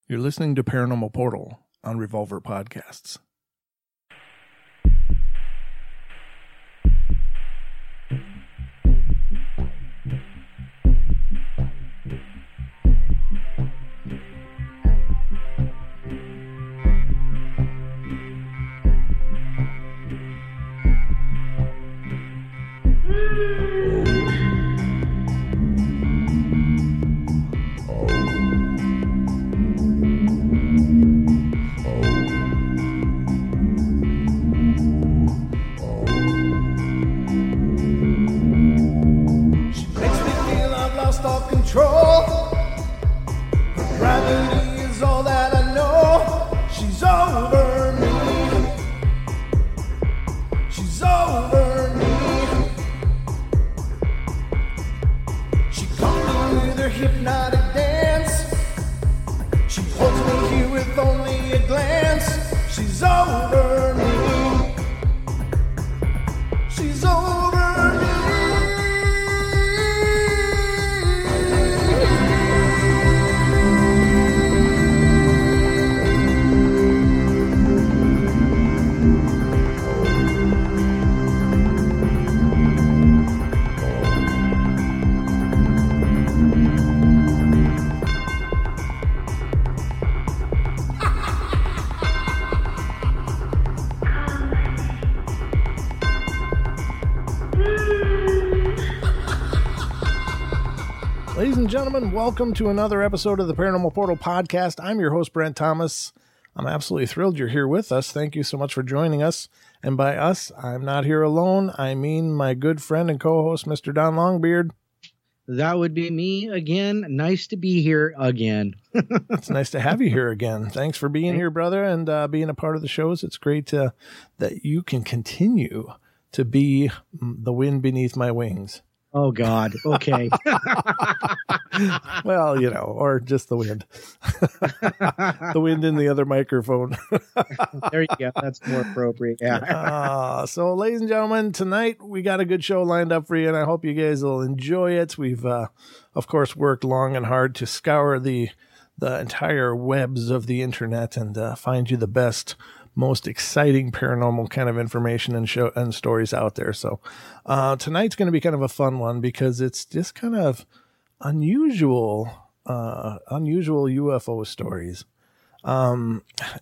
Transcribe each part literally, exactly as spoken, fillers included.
You're listening to Paranormal Portal on Revolver Podcasts. Ladies and gentlemen, welcome to another episode of the Paranormal Portal Podcast. I'm your host, Brent Thomas. I'm absolutely thrilled you're here with us. Thank you so much for joining us. And by us, I'm not here alone. I mean my good friend and co-host, Mister Don Longbeard. That would be me again. Nice to be here again. It's nice to have you here again. Thanks for being here, brother, and uh, being a part of the shows. It's great to, that you can continue to be the wind beneath my wings. Oh, God. Okay. Well, you know, or just the wind. The wind in the other microphone. There you go. That's more appropriate. Yeah. uh, so, ladies and gentlemen, tonight we got a good show lined up for you, and I hope you guys will enjoy it. We've, uh, of course, worked long and hard to scour the the entire webs of the internet and uh, find you the best, most exciting paranormal kind of information and show and stories out there. So uh, tonight's going to be kind of a fun one because it's just kind of unusual, uh, unusual U F O stories. Um,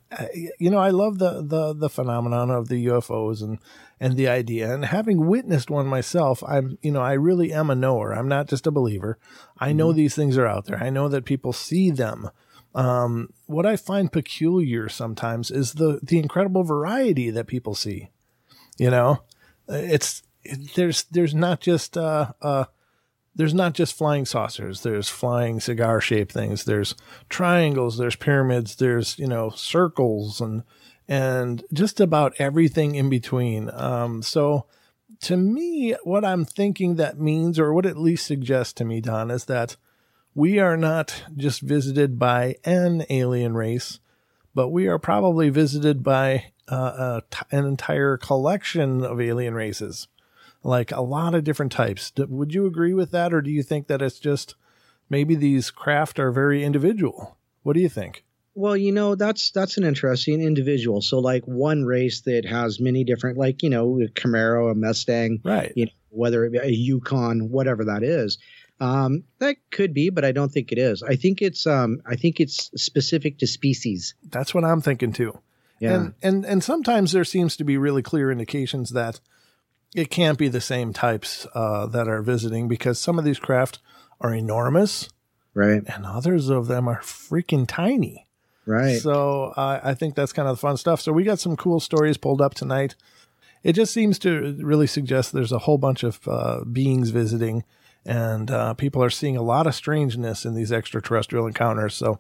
you know, I love the, the, the phenomenon of the U F Os and, and the idea, and having witnessed one myself, I'm, you know, I really am a knower. I'm not just a believer. I know mm-hmm. these things are out there. I know that people see them. Um, what I find peculiar sometimes is the, the incredible variety that people see. You know, it's, it, there's, there's not just, uh, uh, there's not just flying saucers. There's flying cigar shaped things. There's triangles, there's pyramids, there's, you know, circles and, and just about everything in between. Um, so to me, what I'm thinking that means, or what it at least suggests to me, Don, is that we are not just visited by an alien race, but we are probably visited by uh, a t- an entire collection of alien races, like a lot of different types. D- would you agree with that, or do you think that it's just maybe these craft are very individual? What do you think? Well, you know, that's that's an interesting individual. So like one race that has many different, like, you know, a Camaro, a Mustang, right? You know, whether it be a Yukon, whatever that is. Um, that could be, but I don't think it is. I think it's, um, I think it's specific to species. That's what I'm thinking too. Yeah. And, and, and sometimes there seems to be really clear indications that it can't be the same types, uh, that are visiting, because some of these craft are enormous. Right. And others of them are freaking tiny. Right. So uh, I think that's kind of the fun stuff. So we got some cool stories pulled up tonight. It just seems to really suggest there's a whole bunch of, uh, beings visiting. And uh, people are seeing a lot of strangeness in these extraterrestrial encounters. So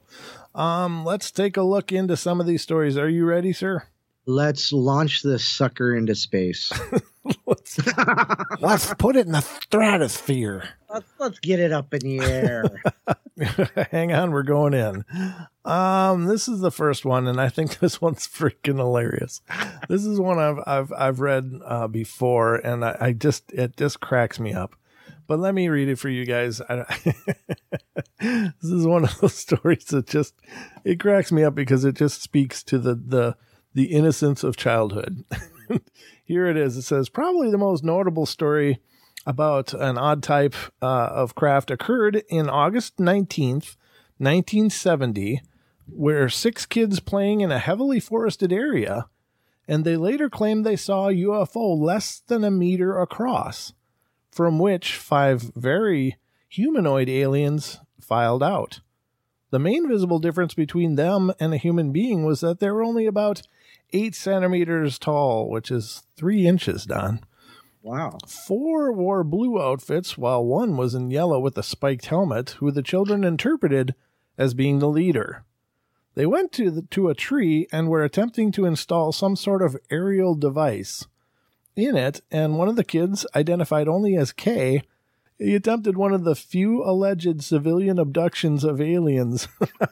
um, let's take a look into some of these stories. Are you ready, sir? Let's launch this sucker into space. let's, let's put it in the stratosphere. Let's, let's get it up in the air. Hang on, we're going in. Um, this is the first one, and I think this one's freaking hilarious. This is one I've I've I've read uh, before, and I, I just it just cracks me up. But let me read it for you guys. I, this is one of those stories that just, it cracks me up because it just speaks to the, the, the innocence of childhood. Here it is. It says, probably the most notable story about an odd type uh, of craft occurred in August nineteenth, nineteen seventy, where six kids playing in a heavily forested area, and they later claimed they saw a U F O less than a meter across, from which five very humanoid aliens filed out. The main visible difference between them and a human being was that they were only about eight centimeters tall, which is three inches, Don. Wow. Four wore blue outfits, while one was in yellow with a spiked helmet, who the children interpreted as being the leader. They went to the, to a tree and were attempting to install some sort of aerial device in it, and one of the kids, identified only as K, he attempted one of the few alleged civilian abductions of aliens.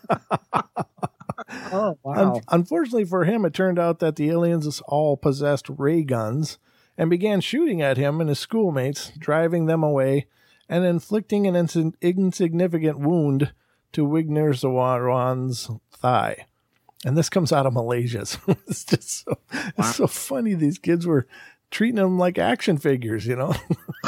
Oh, wow. Un- unfortunately for him, it turned out that the aliens all possessed ray guns and began shooting at him and his schoolmates, driving them away and inflicting an ins- insignificant wound to Wigner Zawan's thigh. And this comes out of Malaysia. So it's just so, wow. It's so funny. These kids were treating them like action figures, you know?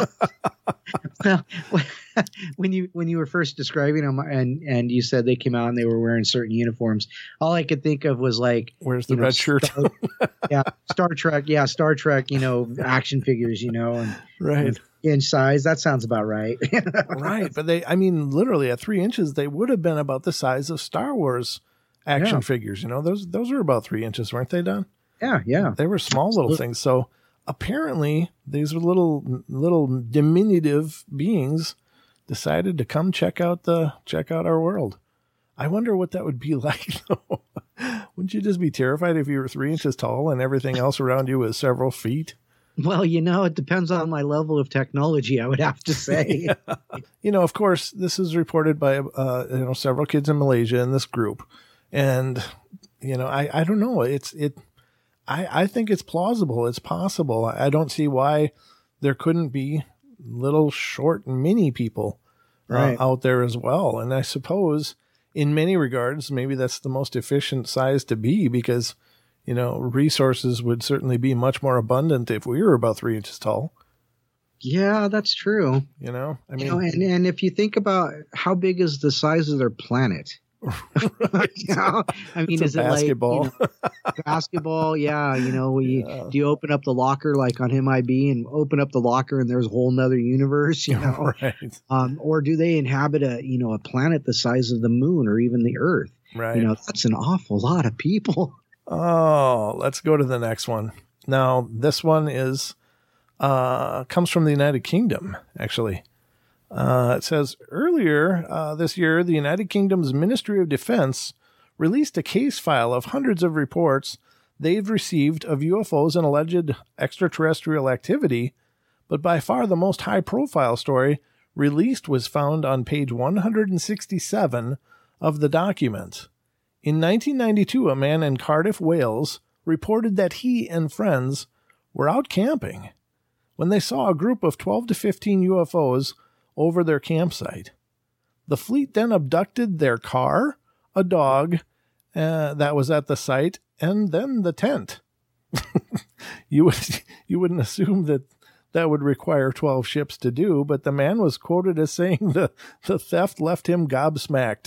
Well, when you when you were first describing them and, and you said they came out and they were wearing certain uniforms, all I could think of was like, where's the red know, shirt? Star, yeah, Star Trek. Yeah, Star Trek, you know, action figures, you know, and right. In size. That sounds about right. Right. But they, I mean, literally at three inches, they would have been about the size of Star Wars action yeah. figures. You know, those, those were about three inches, weren't they, Don? Yeah. Yeah. They were small Absolutely. little things. So apparently these were little, little diminutive beings decided to come check out the, check out our world. I wonder what that would be like, though. Wouldn't you just be terrified if you were three inches tall and everything else around you was several feet? Well, you know, it depends on my level of technology, I would have to say. Yeah. You know, of course, this is reported by, uh, you know, several kids in Malaysia in this group. And, you know, I, I don't know. It's, it, I, I think it's plausible. It's possible. I don't see why there couldn't be little short mini people uh, right. out there as well. And I suppose in many regards, maybe that's the most efficient size to be because, you know, resources would certainly be much more abundant if we were about three inches tall. Yeah, that's true. You know, I mean, you know, and, and if you think about how big is the size of their planet, you know, I mean, is it basketball? Like, you know, basketball? Yeah. You know, we, yeah. do you open up the locker like on M I B and open up the locker and there's a whole nother universe, you know, right. um, or do they inhabit a, you know, a planet the size of the moon or even the earth? Right. You know, that's an awful lot of people. Oh, let's go to the next one. Now, this one is, uh, comes from the United Kingdom, actually. Uh, it says, earlier uh, this year, the United Kingdom's Ministry of Defense released a case file of hundreds of reports they've received of U F Os and alleged extraterrestrial activity, but by far the most high-profile story released was found on page one hundred sixty-seven of the document. In nineteen ninety-two, a man in Cardiff, Wales, reported that he and friends were out camping when they saw a group of twelve to fifteen U F Os over their campsite. The fleet then abducted their car, a dog uh, that was at the site, and then the tent. you would you wouldn't assume that that would require twelve ships to do, but the man was quoted as saying the, the theft left him gobsmacked.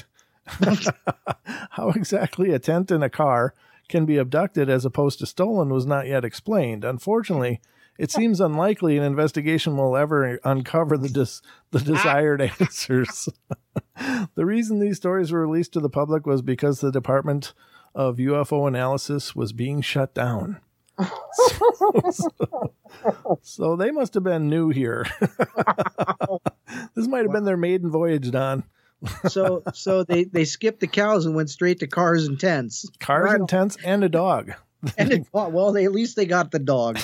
How exactly a tent and a car can be abducted as opposed to stolen was not yet explained. Unfortunately, it seems unlikely an investigation will ever uncover the dis- the desired answers. The reason these stories were released to the public was because the Department of U F O Analysis was being shut down. So, so, so they must have been new here. This might have been their maiden voyage, Don. so so they, they skipped the cows and went straight to cars and tents. Cars right. and tents and a dog. And it, well, they, at least they got the dog.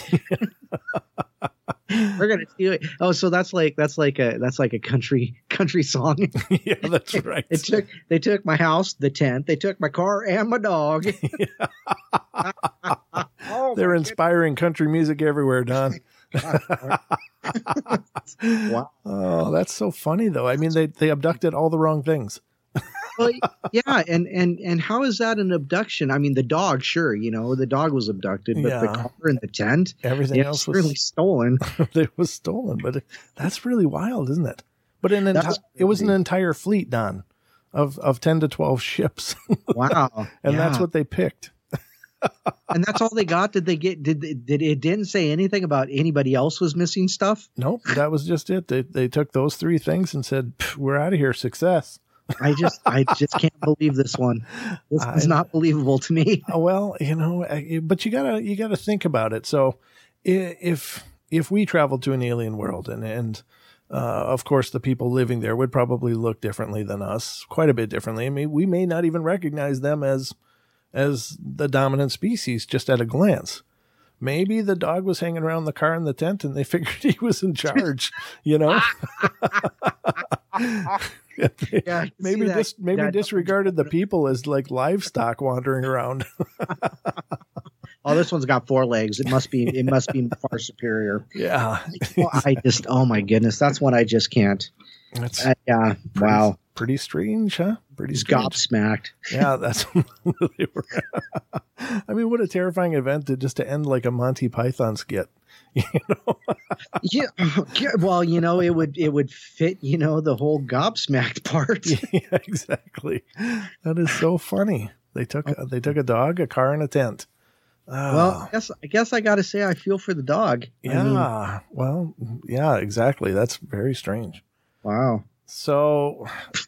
We're gonna steal it. Oh, so that's like that's like a that's like a country country song. Yeah, that's right. It took they took my house, the tent, they took my car and my dog. Oh, they're my inspiring goodness. Country music everywhere, Don. God. Wow. Oh, that's so funny though. I mean, they they abducted all the wrong things. Well, yeah, and and and how is that an abduction? I mean, the dog, sure, you know, the dog was abducted, but Yeah. the car and the tent, Everything it else was was really stolen. It was stolen, but it, that's really wild, isn't it? But an enti- That's it was an crazy. entire fleet, Don, of of ten to twelve ships, Wow, and that's yeah. what they picked. And that's all they got. Did they get? Did did it didn't say anything about anybody else was missing stuff? Nope, that was just it. They they took those three things and said, "Pff, "We're out of here, success." I just I just can't believe this one. This is I- not believable to me. Uh, Well, you know, I- but you gotta you gotta think about it. So, i- if if we traveled to an alien world, and and uh, of course the people living there would probably look differently than us, quite a bit differently. I mean, we may not even recognize them as as the dominant species just at a glance. Maybe the dog was hanging around the car in the tent, and they figured he was in charge. You know. Yeah, I can maybe see that. dis- maybe That- disregarded the people as like livestock wandering around. Oh, this one's got four legs. It must be. It must be far superior. Yeah, Well, I just. Oh my goodness, that's one I just can't. that's Uh, yeah. pretty, Wow. pretty strange, huh? Pretty He's strange. gobsmacked. Yeah, that's. They were, I mean, what a terrifying event to just to end like a Monty Python skit. You know? Yeah, yeah, well, you know, it would it would fit, you know, the whole gobsmacked part. Yeah, exactly. That is so funny. They took they took a dog, a car, and a tent. Ah. Well, I guess I guess I got to say I feel for the dog. yeah. I mean, Well, yeah, exactly. That's very strange. wow. So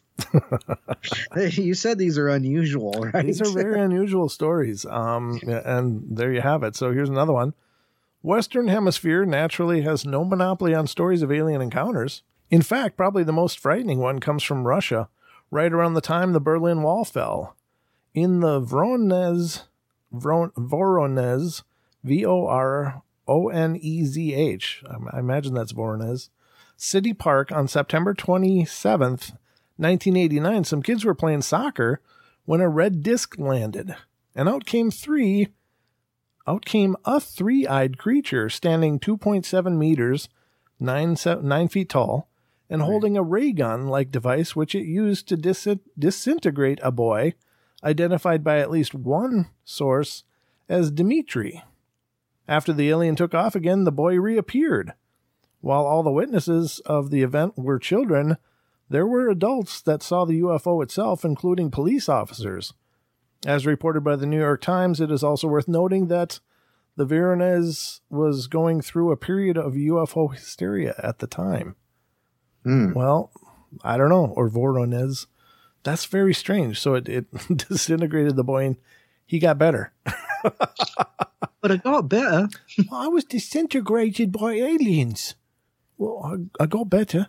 You said these are unusual, right? these are very unusual stories. Um, and there you have it. So here's another one. Western Hemisphere naturally has no monopoly on stories of alien encounters. In fact, probably the most frightening one comes from Russia, right around the time the Berlin Wall fell. In the Voronezh, Vron- Voronezh, V O R O N E Z H, I imagine that's Voronezh, City Park on September twenty-seventh, nineteen eighty-nine, some kids were playing soccer when a red disc landed, and out came three Out came a three-eyed creature standing two point seven meters, nine, se- nine feet tall, and holding a ray gun-like device which it used to dis- disintegrate a boy, identified by at least one source as Dmitri. After the alien took off again, the boy reappeared. While all the witnesses of the event were children, there were adults that saw the U F O itself, including police officers. As reported by the New York Times, it is also worth noting that the Voronezh was going through a period of U F O hysteria at the time. Hmm. Well, I don't know, or Voronezh. That's very strange. So it, it disintegrated the boy and he got better. But it got better. I was disintegrated by aliens. Well, I, I got better.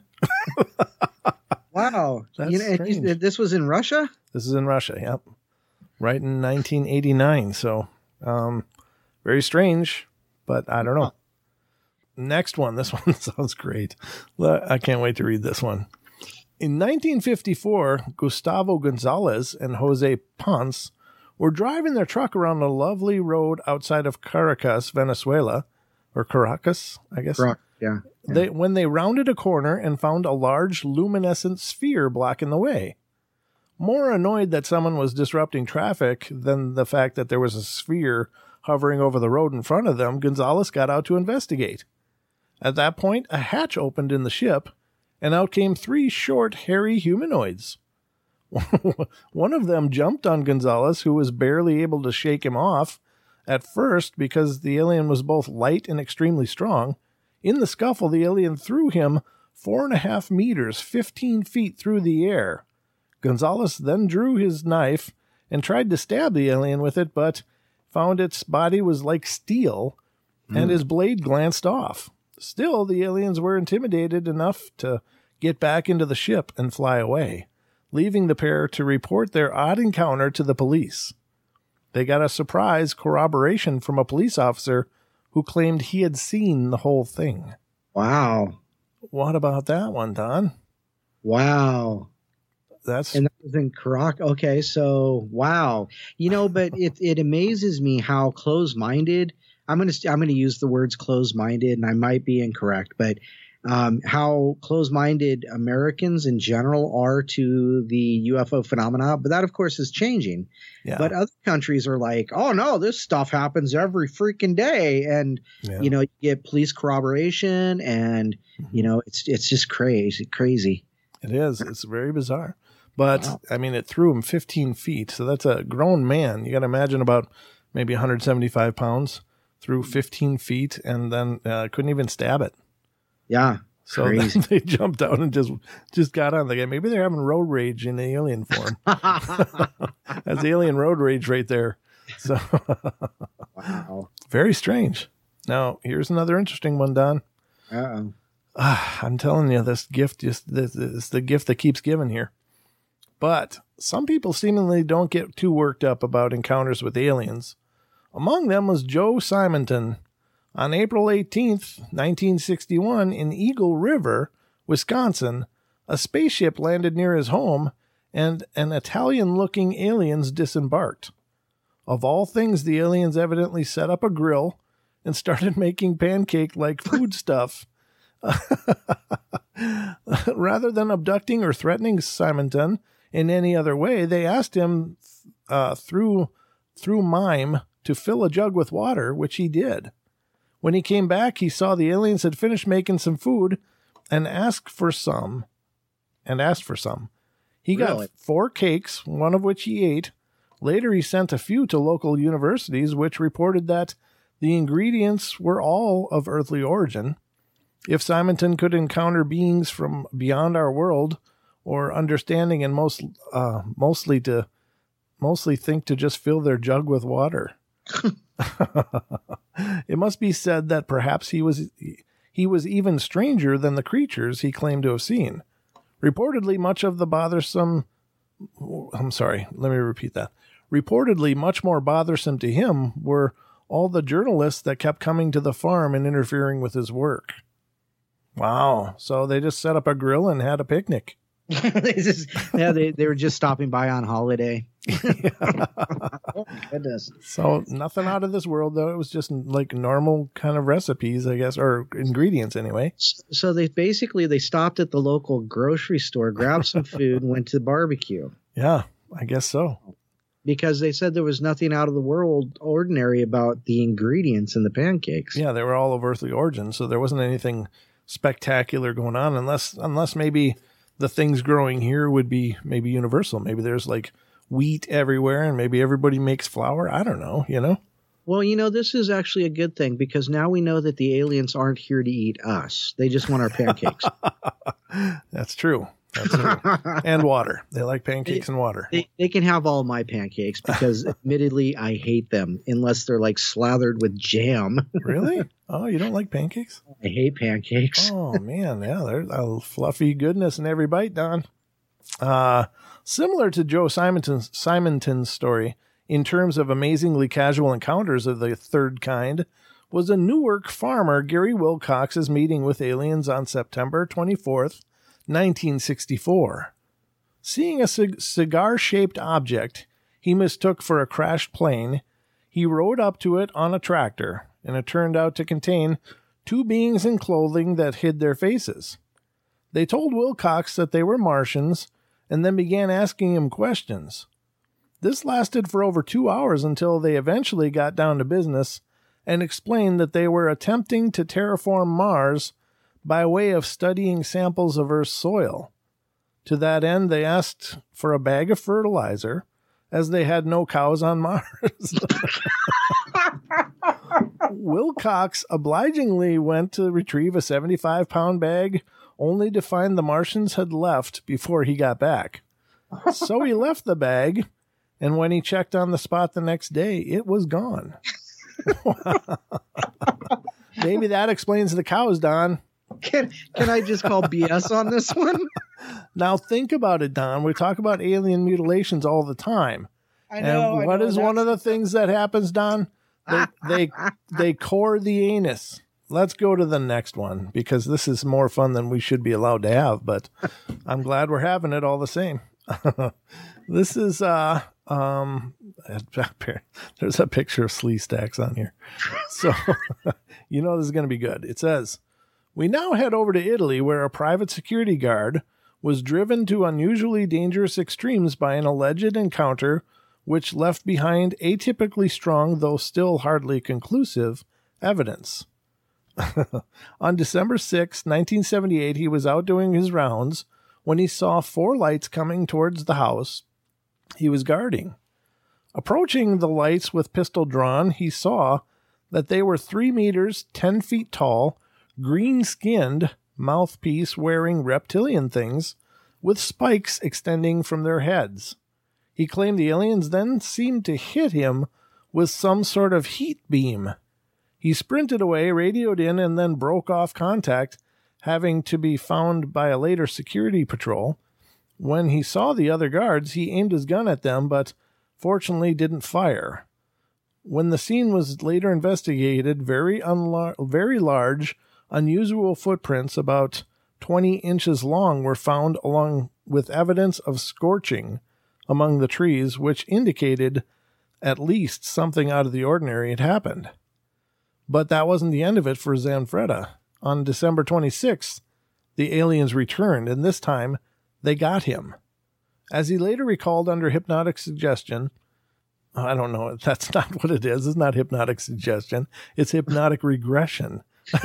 Wow. That's You know, and you- strange. this was in Russia? This is in Russia, yep. Right in nineteen eighty-nine. So, um, very strange, but I don't know. Next one. This one sounds great. I can't wait to read this one. In nineteen fifty-four, Gustavo Gonzalez and Jose Ponce were driving their truck around a lovely road outside of Caracas, Venezuela, or Caracas, I guess. Rock. Yeah. They when they rounded a corner and found a large luminescent sphere blocking the way. More annoyed that someone was disrupting traffic than the fact that there was a sphere hovering over the road in front of them, Gonzalez got out to investigate. At that point, a hatch opened in the ship, and out came three short, hairy humanoids. One of them jumped on Gonzalez, who was barely able to shake him off, at first because the alien was both light and extremely strong. In the scuffle, the alien threw him four and a half meters, fifteen feet through the air. Gonzalez then drew his knife and tried to stab the alien with it, but found its body was like steel, and his blade glanced off. Still, the aliens were intimidated enough to get back into the ship and fly away, leaving the pair to report their odd encounter to the police. They got a surprise corroboration from a police officer who claimed he had seen the whole thing. Wow. What about that one, Don? Wow. That's And that was in Caracas. Okay, so wow. You know, but it, it amazes me how close-minded I'm going to I'm going to use the words closed-minded, and I might be incorrect, but um, how closed-minded Americans in general are to the U F O phenomena. But that, of course, is changing. Yeah. But other countries are like, oh, no, this stuff happens every freaking day. And, yeah. you know, you get police corroboration and, mm-hmm. you know, it's it's just crazy, crazy. It is. It's very bizarre. But, wow. I mean, it threw him fifteen feet. So that's a grown man. You got to imagine about maybe one hundred seventy-five pounds through fifteen feet and then uh, couldn't even stab it. Yeah. So then they jumped out and just just got on the guy. Maybe they're having road rage in the alien form. That's alien road rage right there. So wow. Very strange. Now, here's another interesting one, Don. Uh-oh. Ah, I'm telling you, this gift just this is the gift that keeps giving here. But some people seemingly don't get too worked up about encounters with aliens. Among them was Joe Simonton. On April eighteenth, nineteen sixty-one, in Eagle River, Wisconsin, a spaceship landed near his home, and an Italian-looking aliens disembarked. Of all things, the aliens evidently set up a grill and started making pancake-like food stuff. Rather than abducting or threatening Simonton in any other way, they asked him uh, through through mime to fill a jug with water, which he did. When he came back, he saw the aliens had finished making some food and asked for some. And asked for some. He got really? four cakes, one of which he ate. Later, he sent a few to local universities, which reported that the ingredients were all of earthly origin. If Simonton could encounter beings from beyond our world, or understanding and most uh, mostly to mostly think to just fill their jug with water. It must be said that perhaps he was he was even stranger than the creatures he claimed to have seen. Reportedly, much of the bothersome I'm sorry, let me repeat that. Reportedly, much more bothersome to him were all the journalists that kept coming to the farm and interfering with his work. Wow. So they just set up a grill and had a picnic. they just, yeah, they, they were just stopping by on holiday. Oh, goodness. So nothing out of this world, though. It was just like normal kind of recipes, I guess, or ingredients anyway. So they basically, they stopped at the local grocery store, grabbed some food, and went to the barbecue. Yeah, I guess so. Because they said there was nothing out of the world ordinary about the ingredients in the pancakes. Yeah, they were all of earthly origin, so there wasn't anything spectacular going on, unless unless maybe the things growing here would be maybe universal. Maybe there's like wheat everywhere and maybe everybody makes flour. I don't know, you know? Well, you know, this is actually a good thing because now we know that the aliens aren't here to eat us. They just want our pancakes. That's true. That's true. And water. They like pancakes they, and water. They, they can have all my pancakes because admittedly I hate them unless they're like slathered with jam. Really? Oh, you don't like pancakes? I hate pancakes. Oh, man. Yeah, they're a fluffy goodness in every bite, Don. Uh, similar to Joe Simonton's, Simonton's story, in terms of amazingly casual encounters of the third kind, was a Newark farmer, Gary Wilcox's meeting with aliens on September twenty-fourth, nineteen sixty-four. Seeing a cig- cigar-shaped object he mistook for a crashed plane, he rode up to it on a tractor, and it turned out to contain two beings in clothing that hid their faces. They told Wilcox that they were Martians, and then began asking him questions. This lasted for over two hours until they eventually got down to business and explained that they were attempting to terraform Mars by way of studying samples of Earth's soil. To that end, they asked for a bag of fertilizer, as they had no cows on Mars. Wilcox obligingly went to retrieve a seventy-five pound bag, only to find the Martians had left before he got back. So he left the bag, and when he checked on the spot the next day, it was gone. Maybe that explains the cows, Don. Can can I just call B S on this one? Now think about it, Don. We talk about alien mutilations all the time. I know. And what I know, is one of the things that happens, Don? They they they core the anus. Let's go to the next one because this is more fun than we should be allowed to have, but I'm glad we're having it all the same. This is uh Um, there's a picture of Sleestacks on here. So, you know this is going to be good. It says, we now head over to Italy, where a private security guard was driven to unusually dangerous extremes by an alleged encounter which left behind atypically strong, though still hardly conclusive, evidence. On December sixth, nineteen seventy-eight, he was out doing his rounds when he saw four lights coming towards the house he was guarding. Approaching the lights with pistol drawn, he saw that they were three meters, ten feet tall, green-skinned, mouthpiece-wearing reptilian things with spikes extending from their heads. He claimed the aliens then seemed to hit him with some sort of heat beam. He sprinted away, radioed in, and then broke off contact, having to be found by a later security patrol. When he saw the other guards, he aimed his gun at them, but fortunately didn't fire. When the scene was later investigated, very, unla- very large, unusual footprints about twenty inches long were found, along with evidence of scorching among the trees, which indicated at least something out of the ordinary had happened. But that wasn't the end of it for Zanfretta. On December twenty-sixth, the aliens returned, and this time they got him. As he later recalled under hypnotic suggestion, I don't know, that's not what it is. It's not hypnotic suggestion. It's hypnotic regression.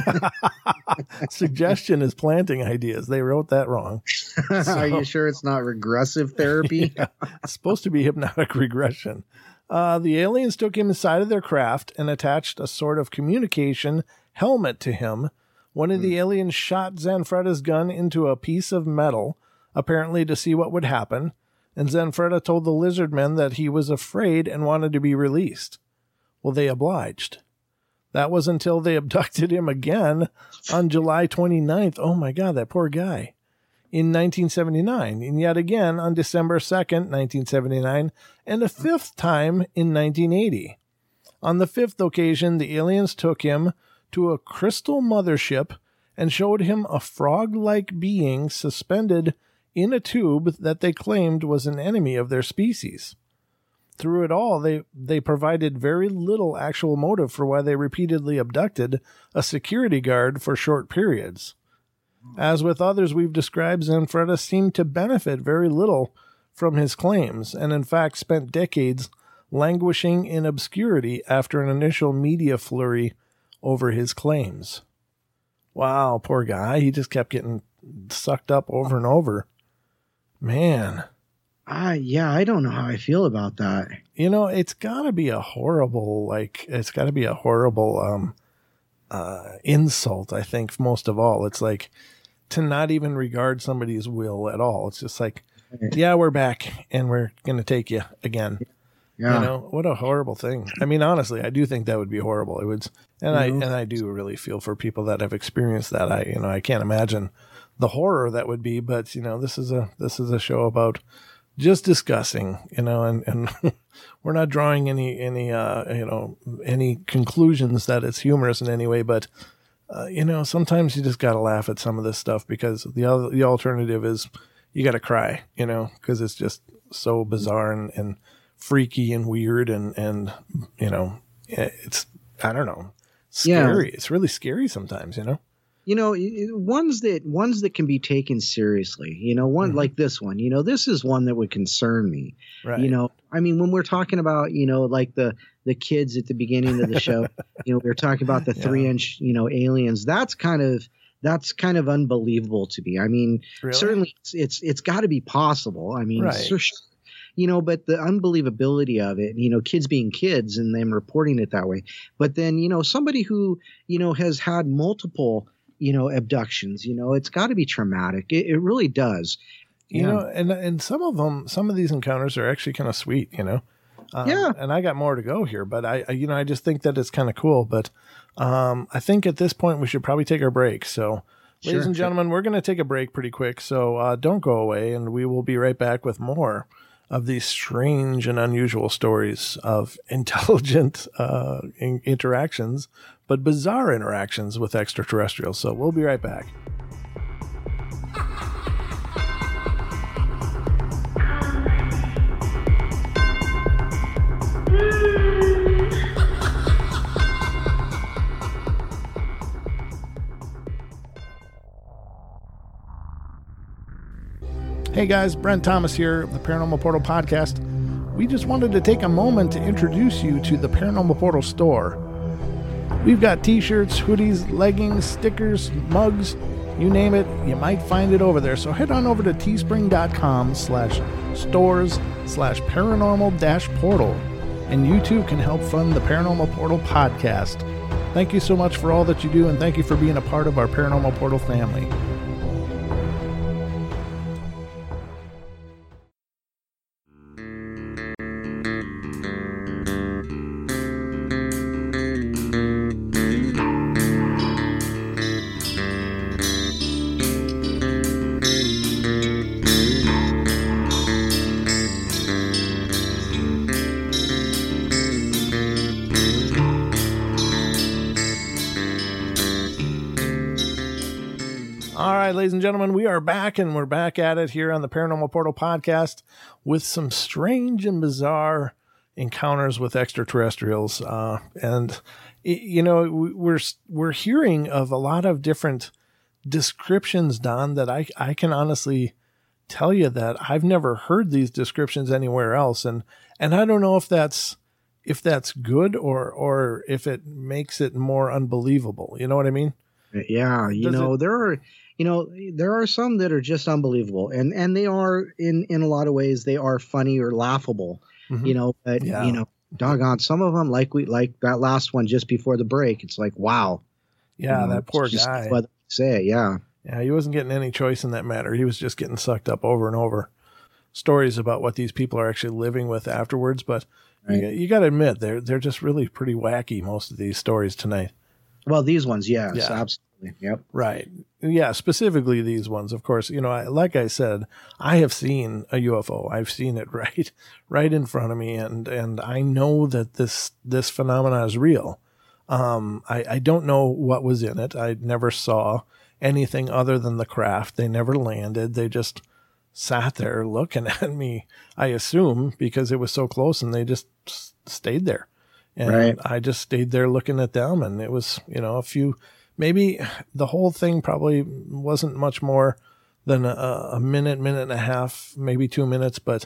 Suggestion is planting ideas. They wrote that wrong. So, are you sure it's not regressive therapy? Yeah, it's supposed to be hypnotic regression. Uh, the aliens took him inside of their craft and attached a sort of communication helmet to him. One of the aliens shot Zanfretta's gun into a piece of metal, apparently to see what would happen, and Zanfretta told the lizard men that he was afraid and wanted to be released. Well, they obliged. That was until they abducted him again on July twenty-ninth. Oh my God, that poor guy. In nineteen seventy-nine, and yet again on December second, nineteen seventy-nine, and a fifth time in nineteen eighty. On the fifth occasion, the aliens took him to a crystal mothership and showed him a frog-like being suspended in a tube that they claimed was an enemy of their species. Through it all, they, they provided very little actual motive for why they repeatedly abducted a security guard for short periods. As with others we've described, Zanfretta seemed to benefit very little from his claims, and in fact spent decades languishing in obscurity after an initial media flurry over his claims. Wow, poor guy. He just kept getting sucked up over and over. Man. Uh, yeah, I don't know how I feel about that. You know, it's got to be a horrible, like, it's got to be a horrible um, uh, insult, I think, most of all. It's like to not even regard somebody's will at all. It's just like, yeah, we're back and we're going to take you again. Yeah. You know, what a horrible thing. I mean, honestly, I do think that would be horrible. It would, and mm-hmm. I and I do really feel for people that have experienced that. I, you know, I can't imagine the horror that would be, but you know, this is a this is a show about just discussing, you know, and, and we're not drawing any, any, uh, you know, any conclusions that it's humorous in any way, but, uh, you know, sometimes you just got to laugh at some of this stuff because the other, the alternative is you got to cry, you know, cause it's just so bizarre and, and freaky and weird. And, and, you know, it's, I don't know, scary. Yeah. It's really scary sometimes, you know? You know, ones that ones that can be taken seriously, you know, one mm-hmm. like this one, you know, this is one that would concern me. Right. You know, I mean, when we're talking about, you know, like the the kids at the beginning of the show, you know, we were talking about the yeah. three inch, you know, aliens. That's kind of that's kind of unbelievable to me. I mean, really? certainly it's it's, it's got to be possible. I mean, right. so, you know, but the unbelievability of it, you know, kids being kids and them reporting it that way. But then, you know, somebody who, you know, has had multiple you know, abductions, you know, it's got to be traumatic. It, it really does. You yeah. know, and and some of them, some of these encounters are actually kind of sweet, you know. Um, yeah. And I got more to go here, but I, I you know, I just think that it's kind of cool. But um, I think at this point we should probably take our break. So, sure, ladies and gentlemen, sure. we're going to take a break pretty quick. So uh, don't go away, and we will be right back with more of these strange and unusual stories of intelligent uh, in- interactions, but bizarre interactions with extraterrestrials. So we'll be right back. Hey guys, Brent Thomas here of the Paranormal Portal Podcast. We just wanted to take a moment to introduce you to the Paranormal Portal store. We've got t-shirts, hoodies, leggings, stickers, mugs, you name it, you might find it over there. So head on over to teespring.com slash stores slash paranormal dash portal, and you too can help fund the Paranormal Portal Podcast. Thank you so much for all that you do, and thank you for being a part of our Paranormal Portal family. All right, ladies and gentlemen, we are back, and we're back at it here on the Paranormal Portal Podcast with some strange and bizarre encounters with extraterrestrials. Uh, and, you know, we're we're hearing of a lot of different descriptions, Don, that I, I can honestly tell you that I've never heard these descriptions anywhere else. And and I don't know if that's if that's good or or if it makes it more unbelievable. You know what I mean? Yeah, you Does know, it- there are, you know, there are some that are just unbelievable, and and they are in in a lot of ways they are funny or laughable, Mhm. you know, but Yeah. you know, doggone, some of them, like we like that last one just before the break, it's like, wow. Yeah, You know, that poor it's just guy. what they say, yeah. Yeah, he wasn't getting any choice in that matter. He was just getting sucked up over and over. Stories about what these people are actually living with afterwards, but Right. you, you got to admit they're they're just really pretty wacky. Most of these stories tonight, Well, these ones, yes, Yeah. absolutely, yep. right? Yeah, specifically these ones. Of course, you know, I, like I said, I have seen a U F O. I've seen it right, right in front of me, and and I know that this this phenomena is real. Um, I I don't know what was in it. I never saw anything other than the craft. They never landed. They just sat there looking at me, I assume, because it was so close, and they just s- stayed there. And Right. I just stayed there looking at them, and it was, you know, a few, maybe the whole thing probably wasn't much more than a, a minute, minute and a half, maybe two minutes. But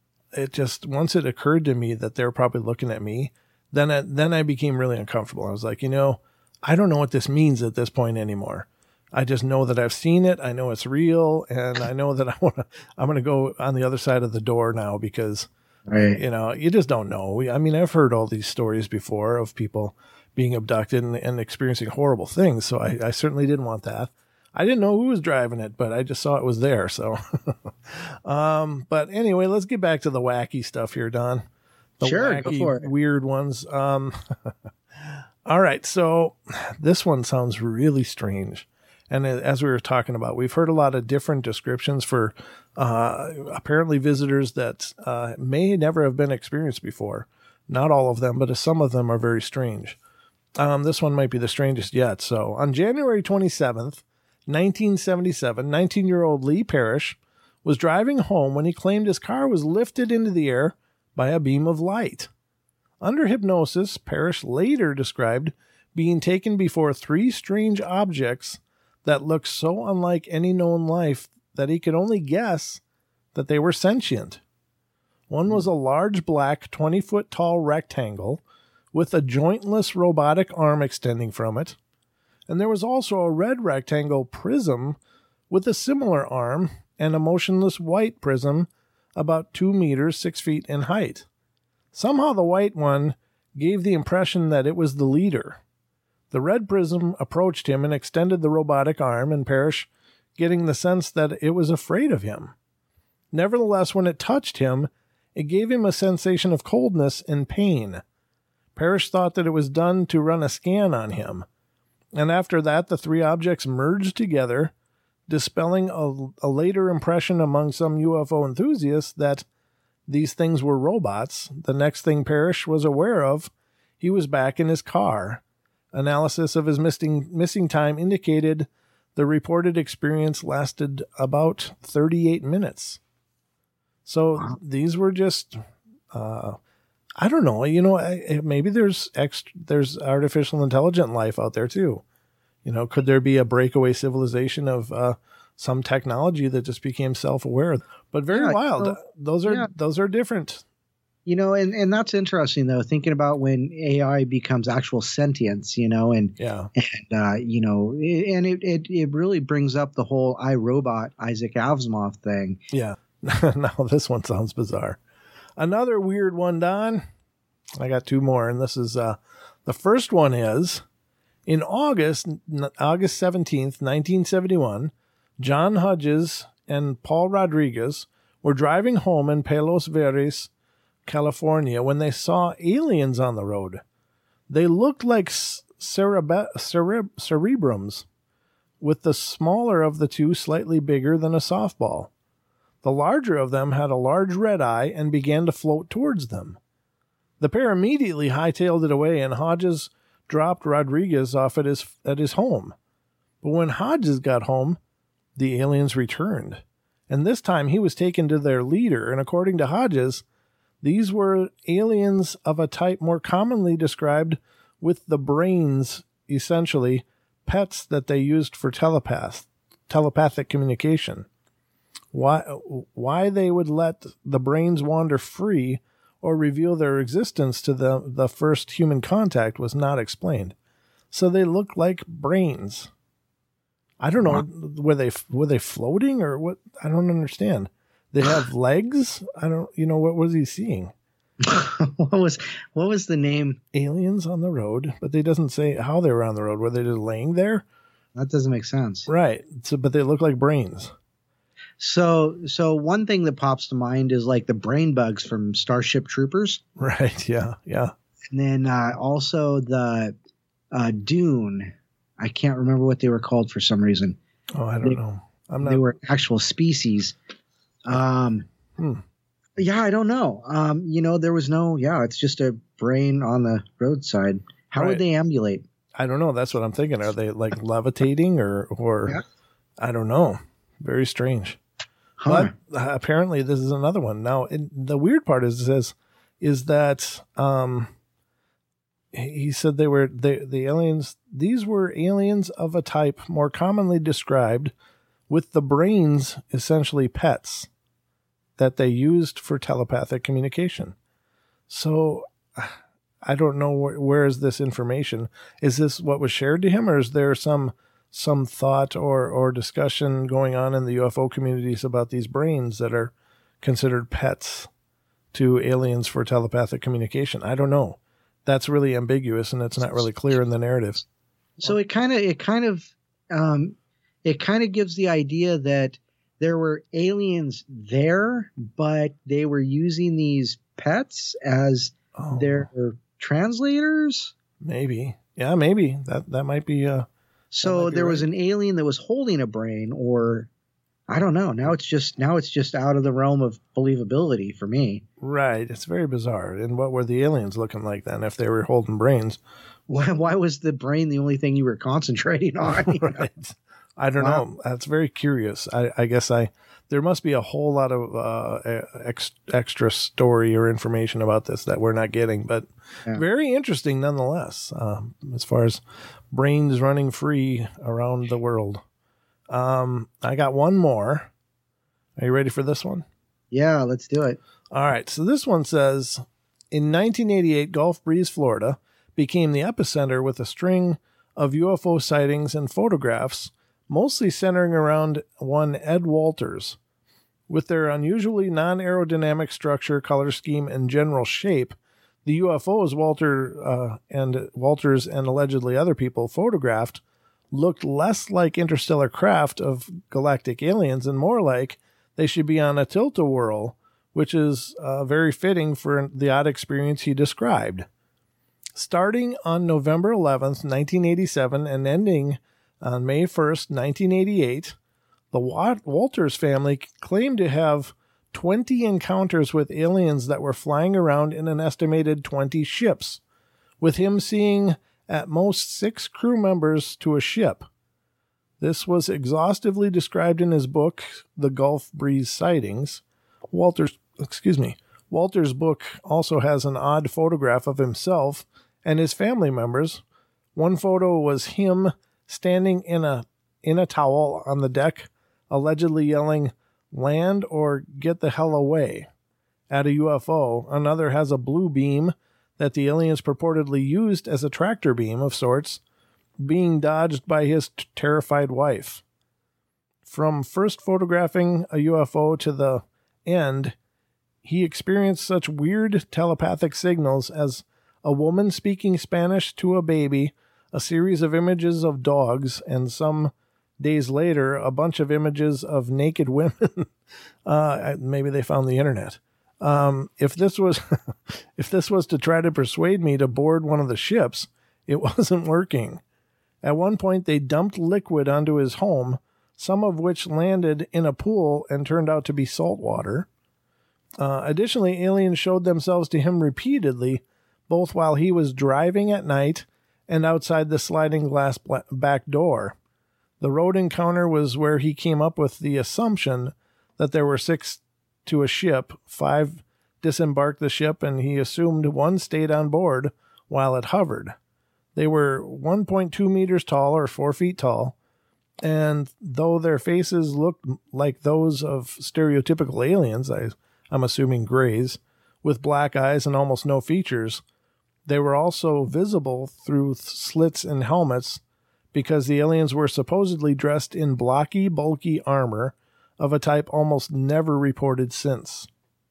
it just, once it occurred to me that they were probably looking at me, then I, then I became really uncomfortable. I was like, you know, I don't know what this means at this point anymore. I just know that I've seen it. I know it's real, and I know that I want to. I'm going to go on the other side of the door now because, Right. you know, you just don't know. We, I mean, I've heard all these stories before of people being abducted and, and experiencing horrible things. So I, I certainly didn't want that. I didn't know who was driving it, but I just saw it was there. So, um, but anyway, let's get back to the wacky stuff here, Don. The Sure, go for it. weird ones. Um, all right. So this one sounds really strange. And as we were talking about, we've heard a lot of different descriptions for uh, apparently visitors that uh, may never have been experienced before. Not all of them, but some of them are very strange. Um, this one might be the strangest yet. So on January twenty-seventh, nineteen seventy-seven, nineteen-year-old Lee Parrish was driving home when he claimed his car was lifted into the air by a beam of light. Under hypnosis, Parrish later described being taken before three strange objects that looked so unlike any known life that he could only guess that they were sentient. One was a large black twenty-foot tall rectangle with a jointless robotic arm extending from it, and there was also a red rectangle prism with a similar arm and a motionless white prism about two meters, six feet in height. Somehow the white one gave the impression that it was the leader. The red prism approached him and extended the robotic arm, and Parrish getting the sense that it was afraid of him. Nevertheless, when it touched him, it gave him a sensation of coldness and pain. Parrish thought that it was done to run a scan on him. And after that, the three objects merged together, dispelling a, a later impression among some U F O enthusiasts that these things were robots. The next thing Parrish was aware of, he was back in his car. Analysis of his missing missing time indicated the reported experience lasted about thirty-eight minutes. So Wow. these were just, uh, I don't know, you know, I, maybe there's extra, there's artificial intelligent life out there too. You know, could there be a breakaway civilization of uh, some technology that just became self-aware. But very Yeah, wild. so- those are yeah. those are different. You know, and, and that's interesting, though, thinking about when A I becomes actual sentience, you know, and, Yeah. and uh, you know, it, and it, it, it really brings up the whole iRobot, Isaac Asimov thing. Yeah. Now this one sounds bizarre. Another weird one, Don. I got two more, and this is uh, the first one is in August, August seventeenth, nineteen seventy-one, John Hodges and Paul Rodriguez were driving home in Palos Verdes, California, when they saw aliens on the road. They looked like cereb- cereb- cerebrums, with the smaller of the two slightly bigger than a softball. The larger of them had a large red eye and began to float towards them. The pair immediately hightailed it away, and Hodges dropped Rodriguez off at his at his home. But when Hodges got home, the aliens returned, and this time he was taken to their leader, and according to Hodges, these were aliens of a type more commonly described with the brains, essentially pets that they used for telepath, telepathic communication. Why, why they would let the brains wander free or reveal their existence to the, the first human contact was not explained. So they look like brains. I don't know, were they were they floating or what? I don't understand. They have legs? I don't, you know, what was he seeing? what was what was the name? Aliens on the road, but they doesn't say how they were on the road. Were they just laying there? That doesn't make sense. Right. So, but they look like brains. So, so one thing that pops to mind is like the brain bugs from Starship Troopers. Right. Yeah. Yeah. And then uh, also the uh, Dune. I can't remember what they were called for some reason. Oh, I don't they, know. I'm not. They were actual species. Um, hmm. Yeah, I don't know. Um, you know, there was no. Yeah, it's just a brain on the roadside. How Right. would they emulate? I don't know. That's what I'm thinking. Are they like levitating or, or Yeah. I don't know. Very strange. Huh. But uh, apparently this is another one. Now, it, the weird part is, is, is that, um, he said they were the the aliens. These were aliens of a type more commonly described with the brains essentially pets that they used for telepathic communication. So I don't know where, where is this information? Is this what was shared to him, or is there some some thought or or discussion going on in the U F O communities about these brains that are considered pets to aliens for telepathic communication? I don't know. That's really ambiguous, and it's not really clear in the narrative. So it kind of it kind of um, it kind of gives the idea that there were aliens there, but they were using these pets as Oh, their translators. maybe. Yeah, maybe. That that might be uh So might be there was right. an alien that was holding a brain, or I don't know. Now it's just now it's just out of the realm of believability for me. right. It's very bizarre. And what were the aliens looking like then if they were holding brains? Why, why was the brain the only thing you were concentrating on? You know? Right. I don't Wow. know. That's very curious. I, I guess I there must be a whole lot of uh, ex, extra story or information about this that we're not getting, but Yeah. very interesting nonetheless. Um, as far as brains running free around the world. Um, I got one more. Are you ready for this one? Yeah, let's do it. All right. So this one says, in nineteen eighty-eight, Gulf Breeze, Florida, became the epicenter with a string of U F O sightings and photographs, mostly centering around one Ed Walters. With their unusually non-aerodynamic structure, color scheme, and general shape, the U F Os Walter uh, and Walters and allegedly other people photographed looked less like interstellar craft of galactic aliens and more like they should be on a tilt-a-whirl, which is uh, very fitting for the odd experience he described. Starting on November eleventh, nineteen eighty-seven, and ending on May first, nineteen eighty-eight, the Walters family claimed to have twenty encounters with aliens that were flying around in an estimated twenty ships, with him seeing at most six crew members to a ship. This was exhaustively described in his book, The Gulf Breeze Sightings. Walters, excuse me, Walter's book also has an odd photograph of himself and his family members. One photo was him standing in a in a towel on the deck allegedly yelling, "Land or get the hell away," at a U F O. Another has a blue beam that the aliens purportedly used as a tractor beam of sorts, being dodged by his t- terrified wife. From first photographing a U F O to the end, he experienced such weird telepathic signals as a woman speaking Spanish to a baby, a series of images of dogs, and some days later, a bunch of images of naked women. uh, maybe they found the internet. Um, if this was, if this was to try to persuade me to board one of the ships, it wasn't working. At one point, they dumped liquid onto his home, some of which landed in a pool and turned out to be salt water. Uh, additionally, aliens showed themselves to him repeatedly, both while he was driving at night and outside the sliding glass back door. The road encounter was where he came up with the assumption that there were six to a ship. Five disembarked the ship, and he assumed one stayed on board while it hovered. They were one point two meters tall, or four feet tall, and though their faces looked like those of stereotypical aliens, I, I'm assuming grays, with black eyes and almost no features, they were also visible through slits in helmets because the aliens were supposedly dressed in blocky, bulky armor of a type almost never reported since.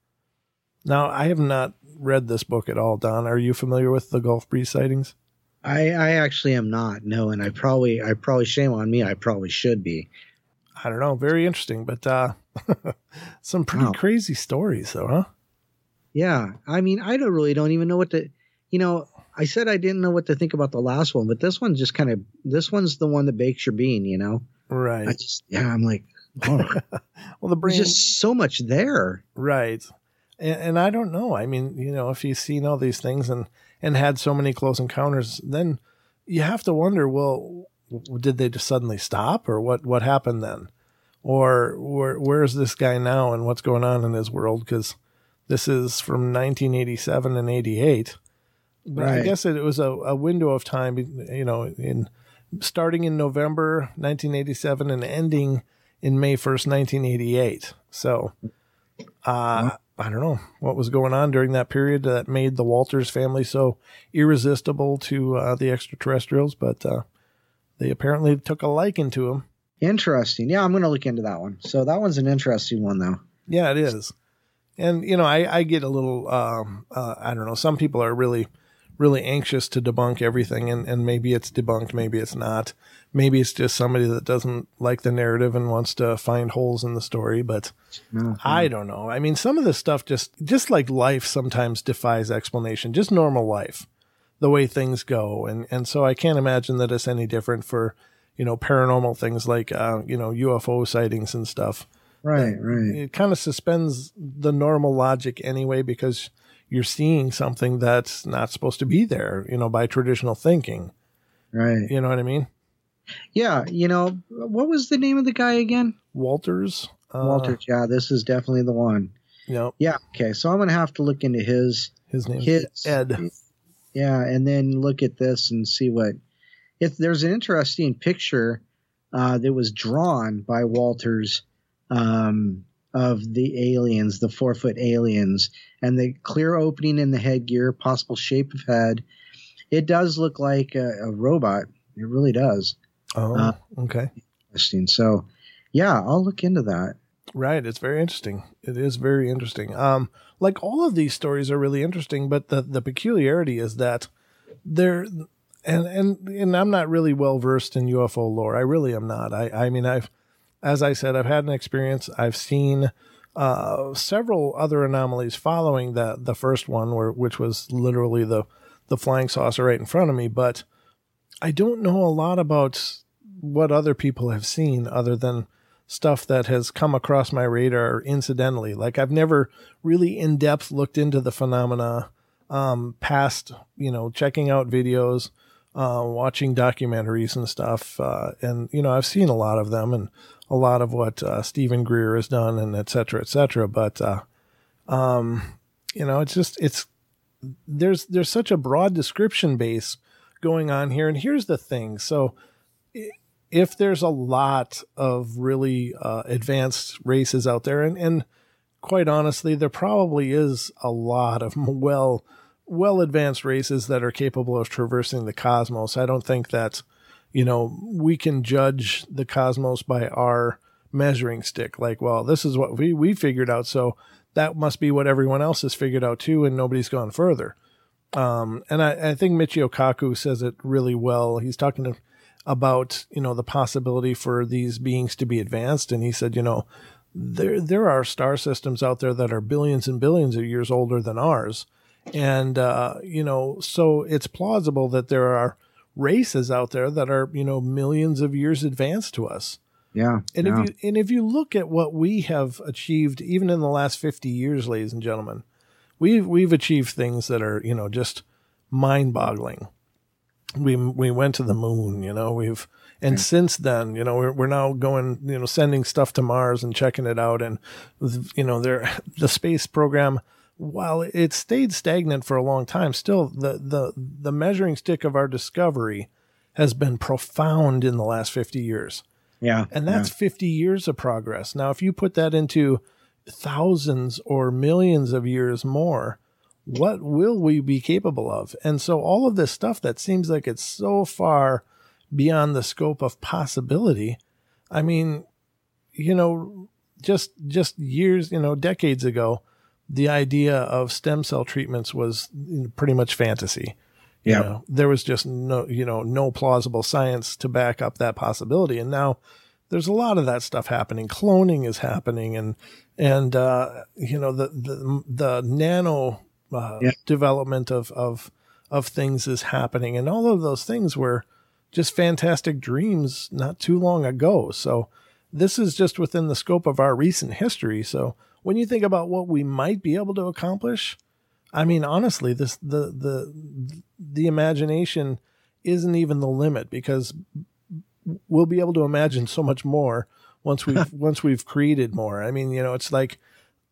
Now, I have not read this book at all, Don. Are you familiar with the Gulf Breeze sightings? I, I actually am not, no, and I probably, I probably, shame on me, I probably should be. I don't know, very interesting, but uh, some pretty wow. crazy stories, though, huh? Yeah, I mean, I don't really don't even know what to, you know, I said I didn't know what to think about the last one, but this one just kind of, this one's the one that bakes your bean, you know? Right. I just, yeah, I'm like, oh. Well, the brain, there's just so much there. Right. And, and I don't know. I mean, you know, if you've seen all these things and, and had so many close encounters, then you have to wonder, well, did they just suddenly stop, or what, what happened then? Or where, where's this guy now and what's going on in his world? Because this is from nineteen eighty-seven and eighty-eight. But right. I guess it, it was a, a window of time, you know, in starting in November nineteen eighty-seven and ending in May first, nineteen eighty-eight. So, uh, I don't know what was going on during that period that made the Walters family so irresistible to uh, the extraterrestrials, but uh, they apparently took a liking to them. Interesting. Yeah, I'm going to look into that one. So that one's an interesting one, though. Yeah, it is. And, you know, I, I get a little, um, uh, I don't know, some people are really, really anxious to debunk everything, and, and maybe it's debunked, maybe it's not. Maybe it's just somebody that doesn't like the narrative and wants to find holes in the story, but mm-hmm. I don't know. I mean, some of this stuff just, just like life sometimes defies explanation, just normal life, the way things go. And, and so I can't imagine that it's any different for, you know, paranormal things like, uh, you know, U F O sightings and stuff. Right, right. It kind of suspends the normal logic anyway, because you're seeing something that's not supposed to be there, you know, by traditional thinking. Right. You know what I mean? Yeah. You know, what was the name of the guy again? Walters. Uh, Walters. Yeah, this is definitely the one. Yep. Yeah. Okay. So I'm going to have to look into his. His name his, is Ed. Yeah. And then look at this and see what. If there's an interesting picture uh, that was drawn by Walters um, of the aliens, the four foot aliens, and the clear opening in the headgear, possible shape of head. It does look like a, a robot. It really does. Oh, uh, okay. Interesting. So, yeah, I'll look into that. Right. It's very interesting. It is very interesting. Um, like all of these stories are really interesting, but the, the peculiarity is that they're, and, and, and I'm not really well versed in U F O lore. I really am not. I, I mean, I've, as I said, I've had an experience. I've seen uh, several other anomalies following the the first one, where which was literally the the flying saucer right in front of me. But I don't know a lot about what other people have seen, other than stuff that has come across my radar incidentally. Like, I've never really in depth looked into the phenomena um, past, you know, checking out videos, uh, watching documentaries and stuff. Uh, and, you know, I've seen a lot of them, and a lot of what uh, Stephen Greer has done, and et cetera, et cetera. But, uh, um, you know, it's just, it's, there's, there's such a broad description base going on here. And here's the thing. So if there's a lot of really uh, advanced races out there, and, and quite honestly, there probably is a lot of well, well advanced races that are capable of traversing the cosmos. I don't think that, you know, we can judge the cosmos by our measuring stick. Like, well, this is what we, we figured out, so that must be what everyone else has figured out too, and nobody's gone further. Um, and I, I think Michio Kaku says it really well. He's talking to, about, you know, the possibility for these beings to be advanced. And he said, you know, there, there are star systems out there that are billions and billions of years older than ours. And, uh, you know, so it's plausible that there are races out there that are, you know, millions of years advanced to us. Yeah. And yeah. if you, and if you look at what we have achieved, even in the last fifty years, ladies and gentlemen, we've, we've achieved things that are, you know, just mind boggling. We, we went to the moon, you know, we've, and right. since then, you know, we're, we're now going, you know, sending stuff to Mars and checking it out. And, you know, there, the space program, while it stayed stagnant for a long time, still the, the, the measuring stick of our discovery has been profound in the last fifty years. Yeah. And that's yeah. fifty years of progress. Now, if you put that into thousands or millions of years more, what will we be capable of? And so all of this stuff that seems like it's so far beyond the scope of possibility. I mean, you know, just, just years, you know, decades ago, the idea of stem cell treatments was pretty much fantasy. You yeah. know, there was just no, you know, no plausible science to back up that possibility. And now there's a lot of that stuff happening. Cloning is happening, and, and, uh, you know, the, the, the nano, uh, yeah. development of, of, of things is happening. And all of those things were just fantastic dreams not too long ago. So this is just within the scope of our recent history. So when you think about what we might be able to accomplish, I mean, honestly, this, the, the, the imagination isn't even the limit, because we'll be able to imagine so much more once we've, once we've created more. I mean, you know, it's like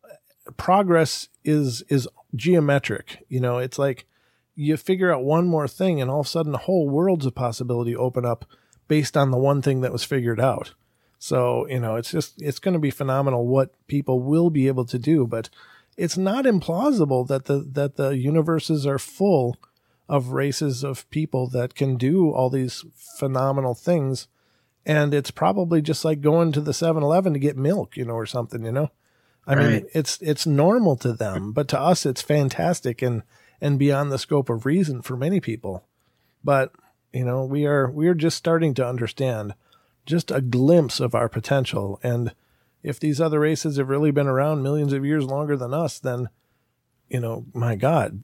progress is, is geometric. You know, it's like you figure out one more thing and all of a sudden the whole world's a possibility open up based on the one thing that was figured out. So, you know, it's just, it's going to be phenomenal what people will be able to do, but it's not implausible that the, that the universes are full of races of people that can do all these phenomenal things. And it's probably just like going to the seven eleven to get milk, you know, or something, you know, I right. mean, it's, it's normal to them, but to us, it's fantastic and, and beyond the scope of reason for many people. But, you know, we are, we are just starting to understand just a glimpse of our potential. And if these other races have really been around millions of years longer than us, then, you know, my God,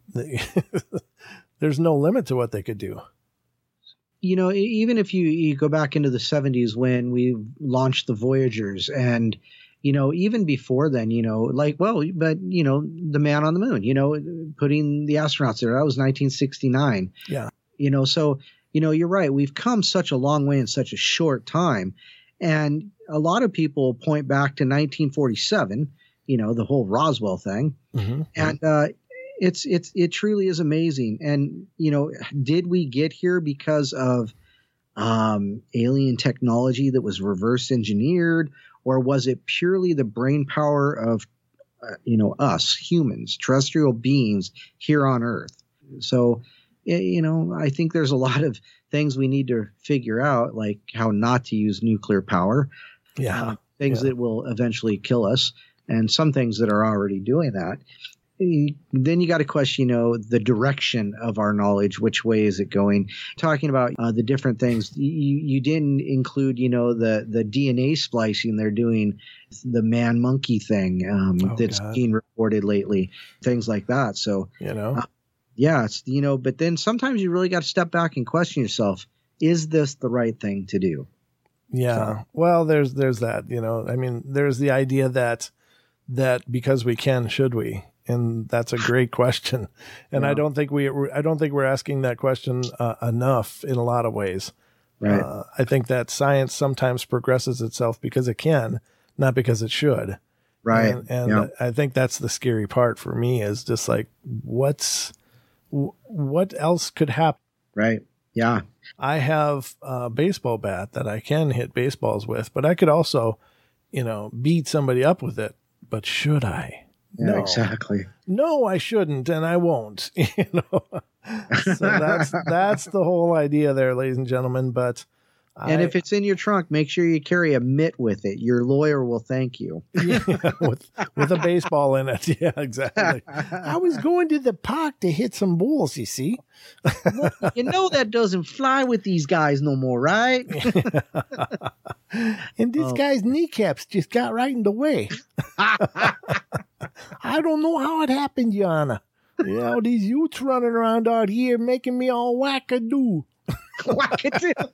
there's no limit to what they could do. You know, even if you, you go back into the seventies when we launched the Voyagers, and, you know, even before then, you know, like, well, but, you know, the man on the moon, you know, putting the astronauts there, that was nineteen sixty-nine. Yeah. You know, so, you know, you're right. We've come such a long way in such a short time. And a lot of people point back to nineteen forty-seven, you know, the whole Roswell thing. Mm-hmm. And uh, it's, it's, it truly is amazing. And, you know, did we get here because of um, alien technology that was reverse engineered, or was it purely the brain power of, uh, you know, us humans, terrestrial beings here on Earth? So, you know, I think there's a lot of things we need to figure out, like how not to use nuclear power. Yeah. Uh, things yeah. that will eventually kill us, and some things that are already doing that. Then you got to question, you know, the direction of our knowledge. Which way is it going? Talking about uh, the different things, you, you didn't include, you know, the, the D N A splicing they're doing, the man monkey thing um, oh, that's God. being reported lately, things like that. So, you know, uh, yeah, it's, you know, but then sometimes you really got to step back and question yourself. Is this the right thing to do? Yeah. So. Well, there's, there's that, you know, I mean, there's the idea that, that because we can, should we? And that's a great question. And yeah. I don't think we, I don't think we're asking that question uh, enough in a lot of ways. Right. Uh, I think that science sometimes progresses itself because it can, not because it should. Right. And, and yeah. I think that's the scary part for me, is just like, what's, what else could happen? Right. Yeah. I have a baseball bat that I can hit baseballs with, but I could also, you know, beat somebody up with it. But should I? Yeah, no, exactly. No, I shouldn't, and I won't. You know, so that's that's the whole idea there, ladies and gentlemen. But and I, if it's in your trunk, make sure you carry a mitt with it. Your lawyer will thank you. Yeah, with with a baseball in it. Yeah, exactly. I was going to the park to hit some balls, you see. Well, you know that doesn't fly with these guys no more, right? And this Oh. guy's kneecaps just got right in the way. I don't know how it happened, Your Honor. You know, these youths running around out here making me all wackadoo. Wackadoo.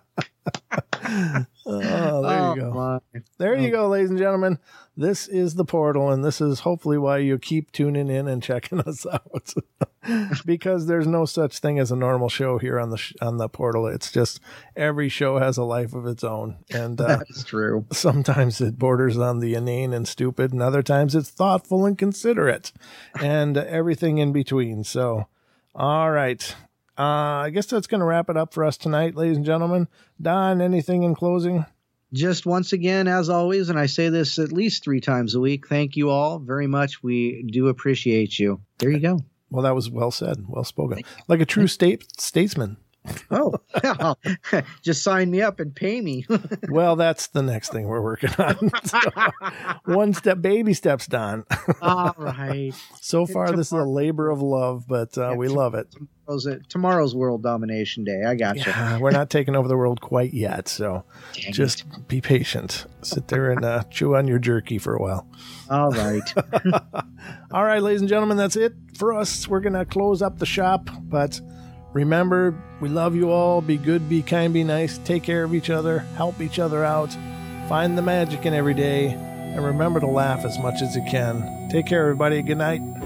Oh, there Oh, you go. my. There you go, ladies and gentlemen. This is the portal, and this is hopefully why you keep tuning in and checking us out. Because there's no such thing as a normal show here on the sh- on the portal. It's just every show has a life of its own, and uh, That's true. sometimes it borders on the inane and stupid, and other times it's thoughtful and considerate, and uh, everything in between. So, all right. Uh, I guess that's going to wrap it up for us tonight, ladies and gentlemen. Don, anything in closing? Just once again, as always, and I say this at least three times a week, thank you all very much. We do appreciate you. There you go. Well, that was well said, well spoken, like a true state statesman. Oh, just sign me up and pay me. Well, that's the next thing we're working on. So, one step, baby steps, Don. All right. So far, this is a labor of love, but uh, we love it. Tomorrow's, tomorrow's World Domination Day. I got you. Yeah, we're not taking over the world quite yet, so Dang just it. be patient. Sit there and uh, chew on your jerky for a while. All right. All right, ladies and gentlemen, that's it for us. We're going to close up the shop, but remember, we love you all. Be good, be kind, be nice. Take care of each other. Help each other out. Find the magic in every day. And remember to laugh as much as you can. Take care, everybody. Good night.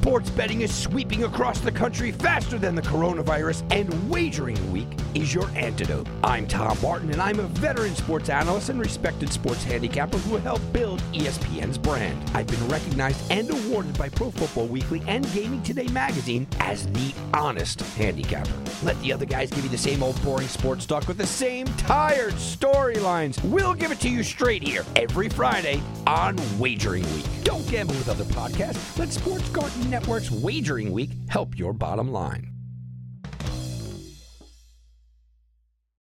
Sports betting is sweeping across the country faster than the coronavirus, and Wagering Week is your antidote. I'm Tom Martin, and I'm a veteran sports analyst and respected sports handicapper who helped build E S P N's brand. I've been recognized and awarded by Pro Football Weekly and Gaming Today magazine as the honest handicapper. Let the other guys give you the same old boring sports talk with the same tired storylines. We'll give it to you straight here every Friday on Wagering Week. Don't gamble with other podcasts. Let Sports Garden Network's Wagering Week help your bottom line.